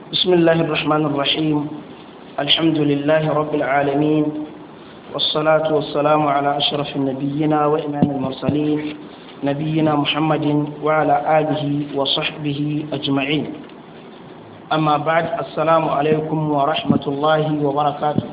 بسم الله الرحمن الرحيم. الحمد لله رب العالمين، والصلاة والسلام على أشرف النبيين وإمام المرسلين نبينا محمد وعلى آله وصحبه أجمعين. أما بعد، السلام عليكم ورحمة الله وبركاته.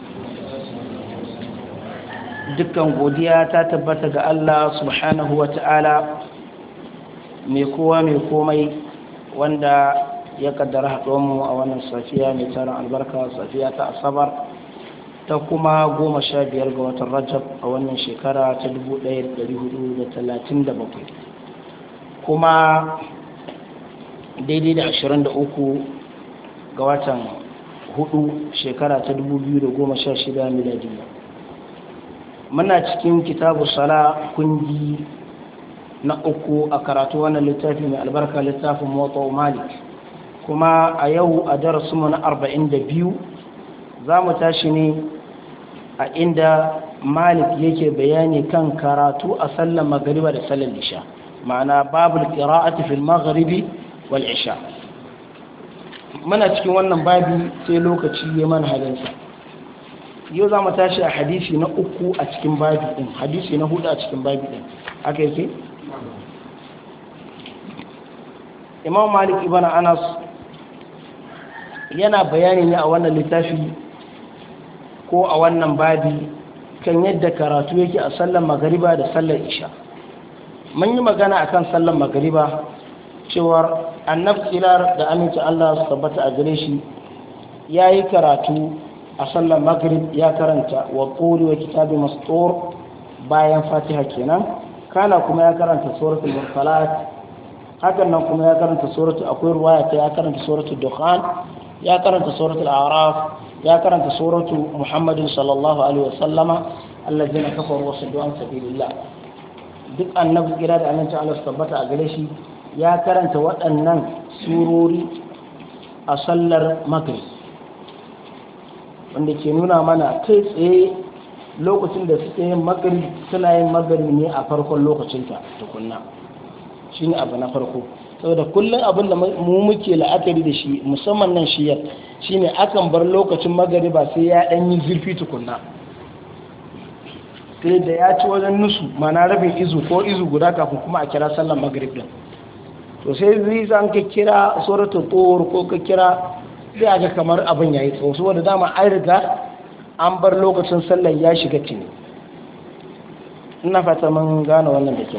dukkan godiya ta tabbata ga Allah subhanahu wa ta'ala mai kowa mai komai, wanda ya kaddara haɗuwanmu a wannan safiya mai tarin albarka, safiya ta asabar ta kuma 15 ga watan rajab a wannan shekara ta 1437, kuma daidai da 23 ga watan 4 shekara ta 2016 miladiyya. Muna cikin kitabu sala kungi na uku a karatu wannan littafi mai albarka, littafin Muwatta Malik, kuma a yau a darasinmu na 42 za mu tashi ne a inda Malik yake bayani kan karatu a sallar magariba da sallar isha, ma'ana babul qira'ati fil maghribi wal isha. Muna cikin wannan babi sai lokaci ya mana halinsa. Yau za mu tashi a hadisi na uku a cikin babi din, hadisi na hudu a cikin babi din, haka yake? Imam Malik ibn Anas yana bayani ne a wannan littafi ko a wannan babi kan yadda karatu yake a sallar magariba da sallar isha. Mun yi magana akan sallar magariba cewar annabi tsirar da aminci Allah su tabbata a gare shi yayi karatu a sallar maghrib, ya karanta wa quri wa kitabi mastur bayan fatiha kenan, kana kuma ya karanta suratul mursalat, hakan nan kuma ya karanta suratul, akwai ruwaya ta ya karanta suratul dukhan, ya karanta suratul a'raf, ya karanta suratul muhammadin sallallahu alaihi wasallama allazina kafaru wa saddu an sabilillah. Duk annabi kira da annabi Allah su tabbata a gare shi ya karanta waɗannan surori a sallar maghrib, wanda ke nuna mana kai tsaye lokacin da suke yin magari suna yin magari ne a farkon lokacinta tukunna, shi ne abu na farko. Saboda kullum abin da mu muke la'akari da shi musamman nan shiyar shi ne akan bar lokacin magari ba sai ya ɗan yi zurfi tukunna, sai da ya ci wajen nusu, mana rabin izu ko izu guda kafin kuma a kira sallan magrib din. To sai zai zan ka kira suratul tur ko ka kira, sai a ga kamar abin ya yi tsawo, saboda dama an riga an bar lokacin sallar ya shiga tuni. Ina fata mun gane wannan da kyau.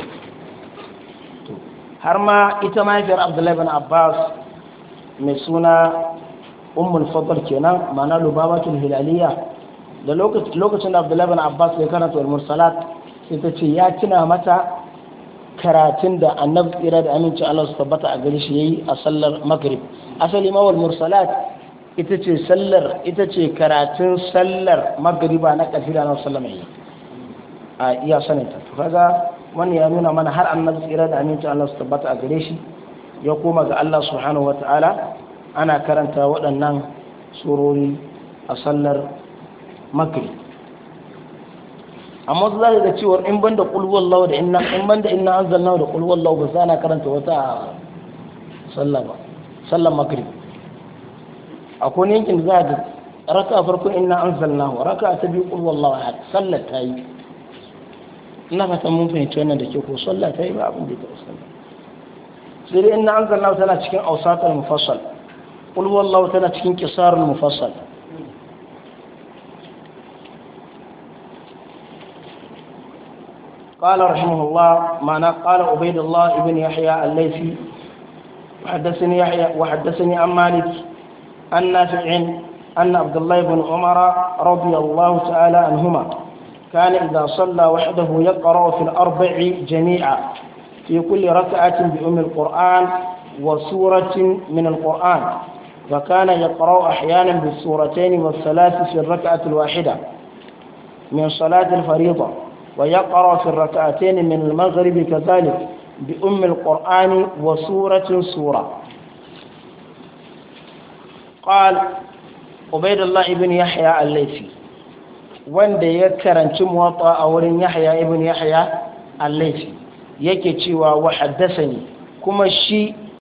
Har ma ita mahaifiyar Abdullahi bin Abbas mai suna Ummul Fadl kenan, ma'ana Lubabatul Hilaliya, da lokacin da Abdullahi bin Abbas ya karanta wal mursalat, sai ta ce ya tuna mata karatun da annabi tsira da aminci Allah su tabbata a gare shi yayi a sallar maghrib. Asali ma wal mursalat ita ce karatun sallar maghriba na ƙarshe da Annabi sallallahu alaihi wasallam a iya saninta. Kaga wannan ya nuna mana har annabi tsira da aminci Allah su tabbata a gare shi ya koma ga Allah subhanahu wataala ana karanta waɗannan surori a sallar maghrib. Amma su zai da cewar in banda qul huwallahu da inna anzalnahu da qul huwallahu ba sai ana karanta wata sallah ba, sallar maghrib. Akwai yankin da za ga raka farko inna anzalnahu, raka ta biyu qul huwallahu ahad, sallar ta yi. Ina fata mun fahimci wannan da ke ko sallah ta yi ba abin da ya sallah. Sai dai inna anzalnahu tana cikin awsatul mufassal, qul huwallahu tana cikin qisarul mufassal. قال رحمه الله معنى قال عبيد الله ابن يحيى الليثي وحدثني عن مالك عن نافع أن عبد الله بن عمر رضي الله تعالى عنهما كان إذا صلى وحده يقرأ في الأربع جميعا في كل ركعة بأم القرآن وسورة من القرآن، وكان يقرأ أحيانا بالسورتين والثلاث في الركعة الواحدة من صلاة الفريضة، ويقرأ في الركعتين من المغرب كذلك بأم القرآن وسورة سورة. قال عبيد الله ابن يحيى الليثي، wanda ya karanci muwatta a wurin Yahya ibn Yahya al-Laythi, yake cewa wa haddathani, kuma shi